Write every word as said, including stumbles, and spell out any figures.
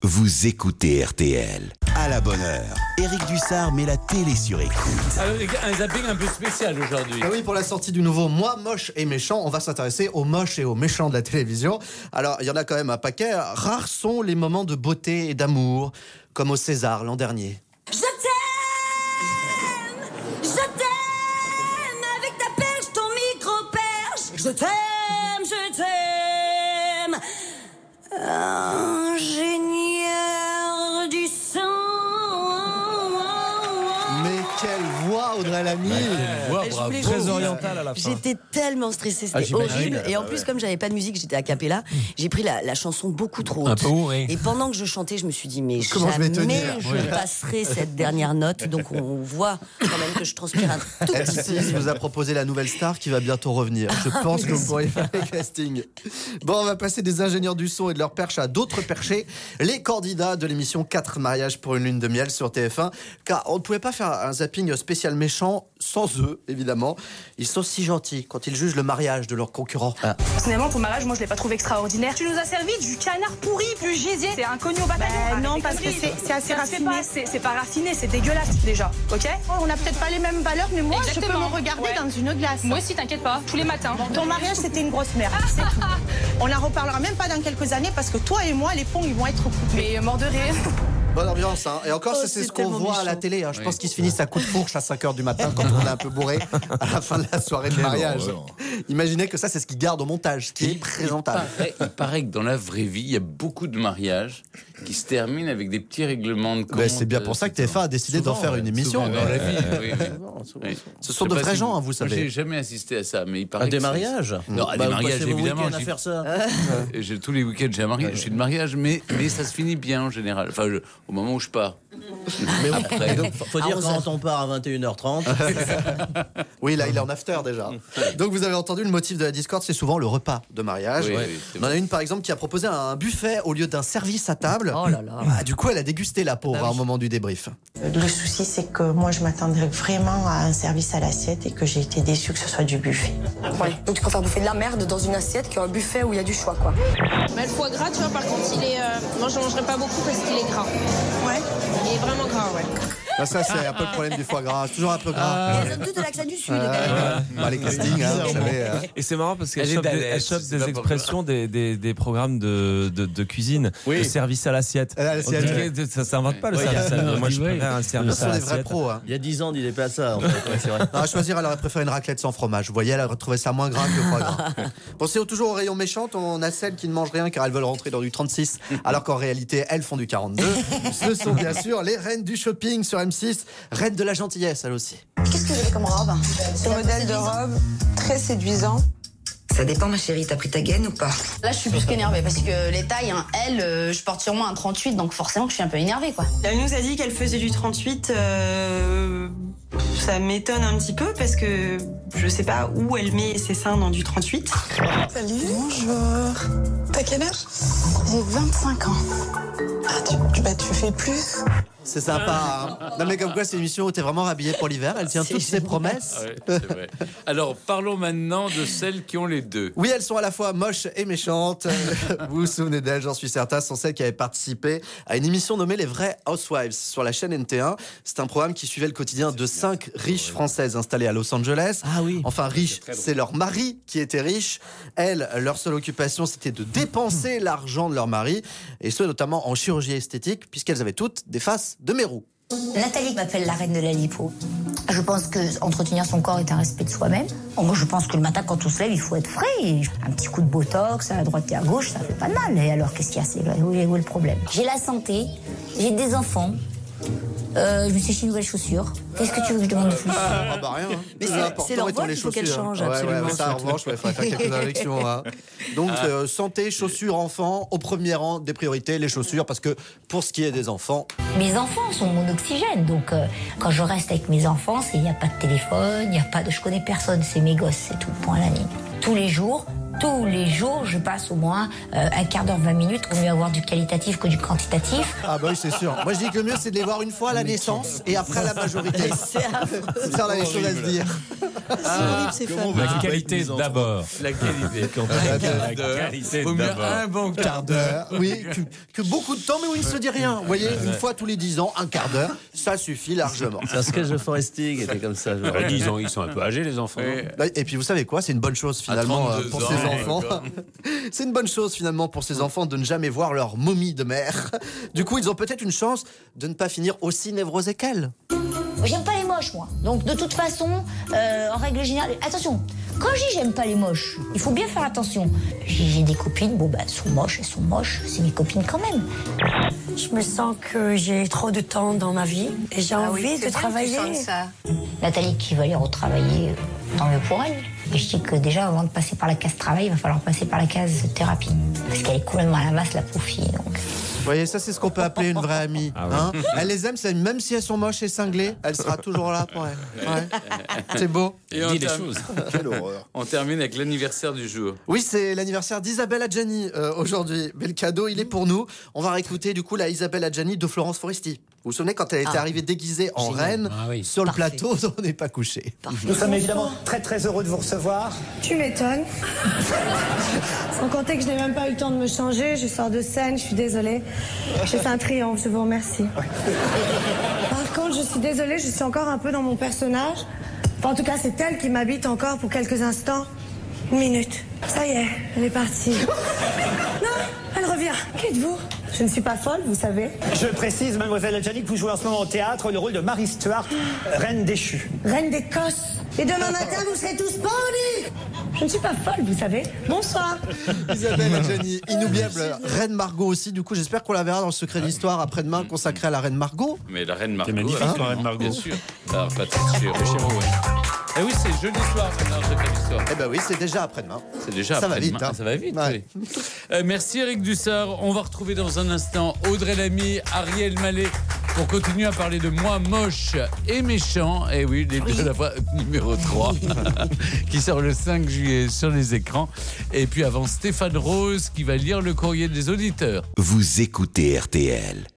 vous écoutez R T L. À la bonne heure, Éric Dussard met la télé sur écoute. Alors, un zapping un peu spécial aujourd'hui. Ah oui, pour la sortie du nouveau Moi, moche et méchant, on va s'intéresser aux moches et aux méchants de la télévision. Alors, il y en a quand même un paquet. Rares sont les moments de beauté et d'amour, comme au César l'an dernier. Je t'aime, je t'aime, avec ta perche, ton micro-perche. Je t'aime, je t'aime, ingénieur du son. Mais quelle voix, Audrey Lamy! Ouais, bravo. Très oriental à la fin. J'étais tellement stressée, c'était Ah, horrible. Et en plus, ouais. comme j'avais pas de musique, j'étais a cappella, j'ai pris la, la chanson beaucoup trop haute. Un peu haut, oui. Et pendant que je chantais, je me suis dit, mais Comment je vais jamais tenir je Oui. passerai cette dernière note. Donc on voit quand même que je transpire un tout M petit peu. six vous a proposé la nouvelle star qui va bientôt revenir. Je pense que vous pourriez faire les castings. Bon, on va passer des ingénieurs du son et de leur perche à d'autres perchés. Les candidats de l'émission quatre mariages pour une lune de miel sur T F un. Car on ne pouvait pas faire un zapping spécial méchant sans eux, évidemment. Ils sont si gentils quand ils jugent le mariage de leurs concurrents. Ah. Personnellement, ton mariage, moi, je l'ai pas trouvé extraordinaire. Tu nous as servi du canard pourri, du gésier. C'est inconnu au bataillon. Bah, non, Arrête parce tes que conneries. c'est- c'est assez Ça se fait raffiné. pas, C'est c'est pas raffiné, c'est dégueulasse déjà, ok? On n'a peut-être pas les mêmes valeurs, mais moi, je peux Exactement. me regarder Ouais. dans une glace. Moi aussi, t'inquiète pas, tous les matins. Ton mariage, c'était une grosse merde, c'est tout. On n'en reparlera même pas dans quelques années parce que toi et moi, les ponts, ils vont être coupés. Mais mort de rire. Bonne ambiance, hein. Et encore, Oh, ça, c'est c'est ce qu'on tellement voit à la méchant. télé. Hein. Je pense qu'ils se finissent à coups de fourche à cinq heures du matin quand on est un peu bourré à la fin de la soirée de mariage. Imaginez que ça, c'est ce qu'ils gardent au montage, ce qui est présentable. Il paraît, il paraît que dans la vraie vie, il y a beaucoup de mariages qui se terminent avec des petits règlements de compte. Ben, c'est bien pour ça que T F un a décidé d'en faire une émission. Souvent, dans la vie. Oui, oui. Oui. Ce sont Je de sais pas vrais si gens, hein, vous Moi, savez. j'ai jamais assisté à ça, mais il paraît À des que c'est- mariages Non, à Bah, des vous mariages, passez vos évidemment. week-ends à j'y- faire ça. Et j'ai- tous les week-ends, j'ai un mariage. Je suis de mariage, mais, mais ça se finit bien en général. Enfin, je- au moment où je pars. Mais oui. Après. Et donc, faut dire quand on part à vingt et une heures trente. Oui, là, il est en after déjà. Donc, vous avez entendu le motif de la discorde, c'est souvent le repas de mariage. Oui, oui, c'est On en a une, par exemple, qui a proposé un buffet au lieu d'un service à table. Oh là là. Ah, du coup, elle a dégusté la pauvre Ah oui. à un moment du débrief. Le souci, c'est que moi, je m'attendais vraiment à un service à l'assiette et que j'ai été déçue que ce soit du buffet. Ouais. Donc tu préfères bouffer de la merde dans une assiette qu'un buffet où il y a du choix, quoi. Mais le foie gras, tu vois, par contre, il est. euh, moi, je ne mangerai pas beaucoup parce qu'il est gras. Ouais. Il est vraiment gras, ouais. Bah, ça, c'est un peu le problème du foie gras. C'est toujours un peu gras. Il y a toute de l'accent du Sud. quand Euh, même. bah, les castings, hein, vous savez. euh. Et c'est marrant parce qu'elle Elle est chope des, d'Alès, elle chope je sais des pas pourquoi. expressions des, des, des programmes de, de, de cuisine, Oui. le service à l'assiette. À l'assiette, On dirait que Ça s'invente pas le Oui, service il y à a- l'assiette. Moi, je oui. préfère un Ce service sont à des vrais l'assiette. pros. Hein. Il y a dix ans, il disait pas ça, en fait. Ouais, c'est vrai. Non, à choisir, elle aurait préféré une raclette sans fromage. Vous voyez, elle aurait trouvé ça moins gras que le foie gras. Pensez toujours aux rayons méchantes. On a celles qui ne mangent rien car elles veulent rentrer dans du trente-six, alors qu'en réalité, elles font du quarante-deux. Ce sont bien sûr les reines du shopping sur M six, reines de la gentillesse, elles aussi. Qu'est-ce que vous avez comme robe? Ce modèle de robe, très séduisant. Ça dépend, ma chérie. T'as pris ta gaine ou pas? Là, je suis plus qu'énervée parce que les tailles, hein, elle, euh, je porte sur moi un trente-huit, donc forcément que je suis un peu énervée, quoi. Elle nous a dit qu'elle faisait du trente-huit. euh, Ça m'étonne un petit peu parce que je sais pas où elle met ses seins dans du trente-huit. Salut. Bonjour. T'as quel âge? J'ai vingt-cinq ans. Ah, tu, tu, bah, tu fais plus? C'est sympa. Hein. Non, mais comme quoi, c'est une émission où t'es vraiment rhabillée pour l'hiver. Elle tient C'est toutes ses génial. promesses. Ah ouais, c'est vrai. Alors, parlons maintenant de celles qui ont les deux. Oui, elles sont à la fois moches et méchantes. Vous vous souvenez d'elles, j'en suis certain. Ce sont celles qui avaient participé à une émission nommée Les Vrais Housewives sur la chaîne N T un. C'est un programme qui suivait le quotidien de cinq riches françaises installées à Los Angeles. Ah oui. Enfin, riches, c'est leur mari qui était riche. Elles, leur seule occupation, c'était de dépenser l'argent de leur mari. Et ce, notamment en chirurgie esthétique, puisqu'elles avaient toutes des faces de mérou. Nathalie m'appelle la reine de la lipo. Je pense que entretenir son corps est un respect de soi-même. Bon, moi, je pense que le matin, quand on se lève, il faut être frais. Un petit coup de botox à droite et à gauche, ça fait pas de mal. Et alors, qu'est-ce qu'il y a? C'est où est, où est le problème? J'ai la santé, j'ai des enfants. Euh, je me suis acheté une nouvelle chaussure. Qu'est-ce que tu veux que je demande de plus? Ah bah rien. Hein. Mais c'est- Le plus important c'est leur étant voix les qu'il faut qu'elle chaussures. change, Ouais, ouais, absolument. ouais, ça, en revanche, il faudrait faire quelques injections. Hein. Donc, euh, santé, chaussures, enfants, au premier rang des priorités, les chaussures, parce que pour ce qui est des enfants, Mes enfants sont mon oxygène. Donc, euh, quand je reste avec mes enfants, il n'y a pas de téléphone, il n'y a pas de... Je connais personne, c'est mes gosses, c'est tout, point à la ligne. Tous les jours, tous les jours, je passe au moins euh, un quart d'heure, vingt minutes, pour mieux avoir du qualitatif que du quantitatif. ah bah oui, c'est sûr. Moi, je dis que le mieux, c'est de les voir une fois à la naissance et après à la majorité. C'est ça, on a les choses à se dire. horrible, c'est comment fun. La qualité d'abord. La qualité. La qualité Vaut mieux d'abord. un bon quart d'heure. Oui, que, que beaucoup de temps, mais où il ne se dit rien. Vous voyez, une fois tous les dix ans, un quart d'heure, ça suffit largement. C'est un sketch de Foresti qui était comme ça. je me rappelle. Ils, ont, ils sont un peu âgés, les enfants. non Et puis vous savez quoi, c'est une bonne chose finalement À euh, trente-deux pour ans, ces ouais, enfants. d'accord. C'est une bonne chose finalement pour ces enfants de ne jamais voir leur momie de mère. Du coup, ils ont peut-être une chance de ne pas finir aussi névrosés qu'elle. J'aime pas les moches, moi. Donc, de toute façon, euh, en règle générale... Attention, quand je dis j'aime pas les moches, il faut bien faire attention. J'ai j'ai des copines, bon, bah, elles sont moches, elles sont moches. C'est mes copines quand même. Je me sens que j'ai trop de temps dans ma vie et j'ai Ah oui, envie c'est de bien que tu travailler. sentes ça. Nathalie qui va aller retravailler, tant mieux pour elle. Et je dis que déjà, avant de passer par la case travail, il va falloir passer par la case thérapie. Parce qu'elle est complètement à la masse, la pauvre fille, donc... Vous voyez, ça c'est ce qu'on peut appeler une vraie amie. Ah ouais. Hein, elle les aime, c'est- même si elles sont moches et cinglées, elle sera toujours là pour elle. Ouais. C'est beau. Et on, Dis des termine- choses. Quelle horreur. on termine avec l'anniversaire du jour. Oui, c'est l'anniversaire d'Isabelle Adjani euh, aujourd'hui. Mais le cadeau, il est pour nous. On va réécouter du coup la Isabelle Adjani de Florence Foresti. Vous vous souvenez quand elle était Ah. arrivée déguisée en Génial. reine Ah oui. sur le Parfait. plateau, on n'est pas couché. Nous sommes évidemment très très heureux de vous recevoir. Tu m'étonnes. Sans compter que je n'ai même pas eu le temps de me changer. Je sors de scène, je suis désolée. J'ai fait un triomphe, je vous remercie. Par contre, je suis désolée, je suis encore un peu dans mon personnage. Enfin, en tout cas, c'est elle qui m'habite encore pour quelques instants. Une minute. Ça y est, elle est partie. Non, elle revient. Qui êtes-vous? Je ne suis pas folle, vous savez. Je précise, mademoiselle Adjani, que vous jouez en ce moment au théâtre le rôle de Marie Stuart, reine déchue. Reine d'Écosse. Et demain matin, vous serez tous pendus. Je ne suis pas folle, vous savez. Bonsoir. Isabelle Adjani, inoubliable. Reine Margot aussi. Du coup, j'espère qu'on la verra dans le secret d'histoire après-demain consacré à la Reine Margot. Mais la reine Margot. C'est magnifique, hein, la reine Margot. Bien sûr. Alors, pas très sûr. Eh oui, c'est jeudi soir maintenant, c'est pas l'histoire. Eh ben oui, c'est déjà après-demain. C'est déjà Ça va après-demain. vite, hein. Ça va vite, Ouais. oui. Euh, merci Eric Dussard. On va retrouver dans un instant Audrey Lamy, Ariel Mallet pour continuer à parler de moi moche et méchant. Et oui, les deux à la fois, numéro trois, qui sort le cinq juillet sur les écrans. Et puis avant, Stéphane Rose qui va lire le courrier des auditeurs. Vous écoutez R T L.